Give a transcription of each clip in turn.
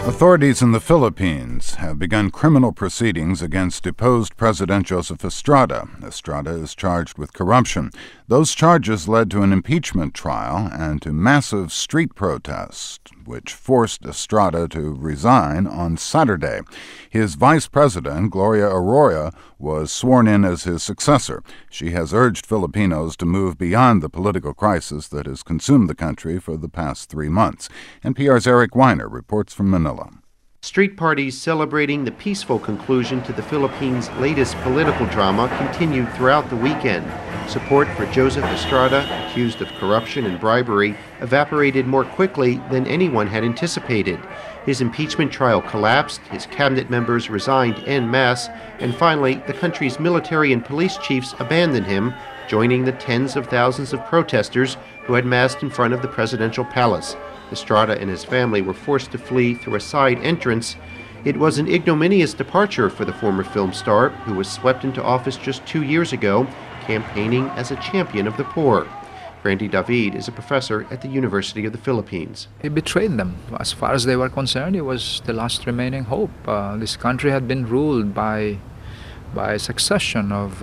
Authorities in the Philippines have begun criminal proceedings against deposed President Joseph Estrada. Estrada is charged with corruption. Those charges led to an impeachment trial and to massive street protests, which forced Estrada to resign on Saturday. His vice president, Gloria Arroyo, was sworn in as his successor. She has urged Filipinos to move beyond the political crisis that has consumed the country for the past 3 months. NPR's Eric Weiner reports from Manila. Street parties celebrating the peaceful conclusion to the Philippines' latest political drama continued throughout the weekend. Support for Joseph Estrada, accused of corruption and bribery, evaporated more quickly than anyone had anticipated. His impeachment trial collapsed, his cabinet members resigned en masse, and finally, the country's military and police chiefs abandoned him, joining the tens of thousands of protesters who had massed in front of the presidential palace. Estrada and his family were forced to flee through a side entrance. It was an ignominious departure for the former film star, who was swept into office just 2 years ago, campaigning as a champion of the poor. Randy David is a professor at the University of the Philippines. He betrayed them. As far as they were concerned, he was the last remaining hope. This country had been ruled by a succession of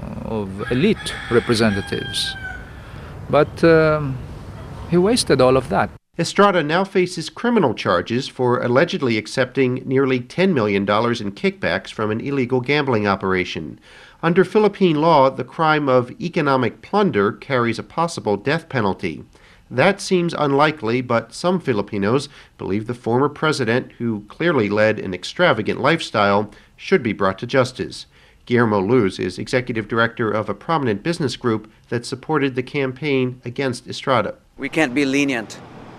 elite representatives. But he wasted all of that. Estrada now faces criminal charges for allegedly accepting nearly $10 million in kickbacks from an illegal gambling operation. Under Philippine law, the crime of economic plunder carries a possible death penalty. That seems unlikely, but some Filipinos believe the former president, who clearly led an extravagant lifestyle, should be brought to justice. Guillermo Luz is executive director of a prominent business group that supported the campaign against Estrada. We can't be lenient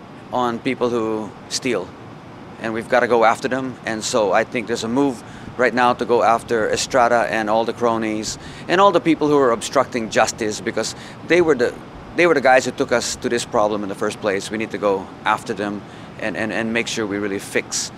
on people who steal, and we've got to go after them. And so I think there's a move right now to go after Estrada and all the cronies and all the people who are obstructing justice, because they were the guys who took us to this problem in the first place. We need to go after them and make sure we really fix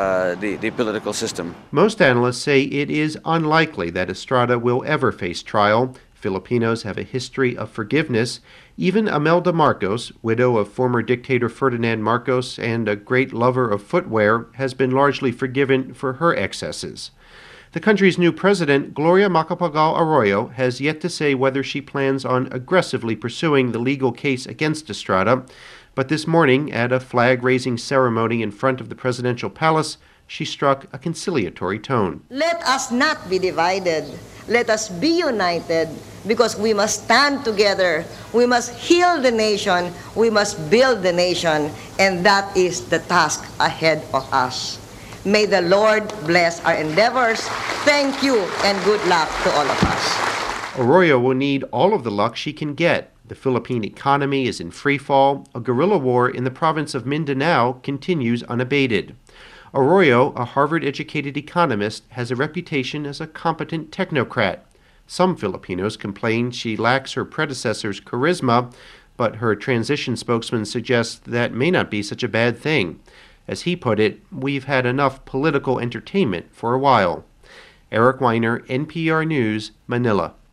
the political system. Most analysts say it is unlikely that Estrada will ever face trial. Filipinos have a history of forgiveness. Even Imelda Marcos, widow of former dictator Ferdinand Marcos and a great lover of footwear, has been largely forgiven for her excesses. The country's new president, Gloria Macapagal Arroyo, has yet to say whether she plans on aggressively pursuing the legal case against Estrada. But this morning, at a flag-raising ceremony in front of the presidential palace, she struck a conciliatory tone. Let us not be divided. Let us be united, because we must stand together. We must heal the nation. We must build the nation. And that is the task ahead of us. May the Lord bless our endeavors. Thank you and good luck to all of us. Arroyo will need all of the luck she can get. The Philippine economy is in freefall. A guerrilla war in the province of Mindanao continues unabated. Arroyo, a Harvard-educated economist, has a reputation as a competent technocrat. Some Filipinos complain she lacks her predecessor's charisma, but her transition spokesman suggests that may not be such a bad thing. As he put it, we've had enough political entertainment for a while. Eric Weiner, NPR News, Manila.